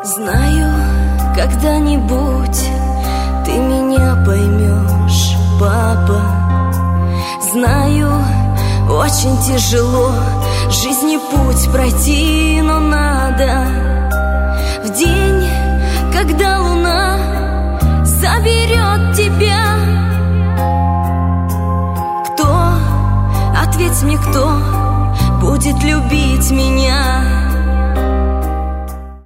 Знаю, когда-нибудь ты меня поймешь, папа. Знаю, очень тяжело жизни путь пройти, но надо. В день, когда луна заберет тебя, кто, ответь мне, кто будет любить меня?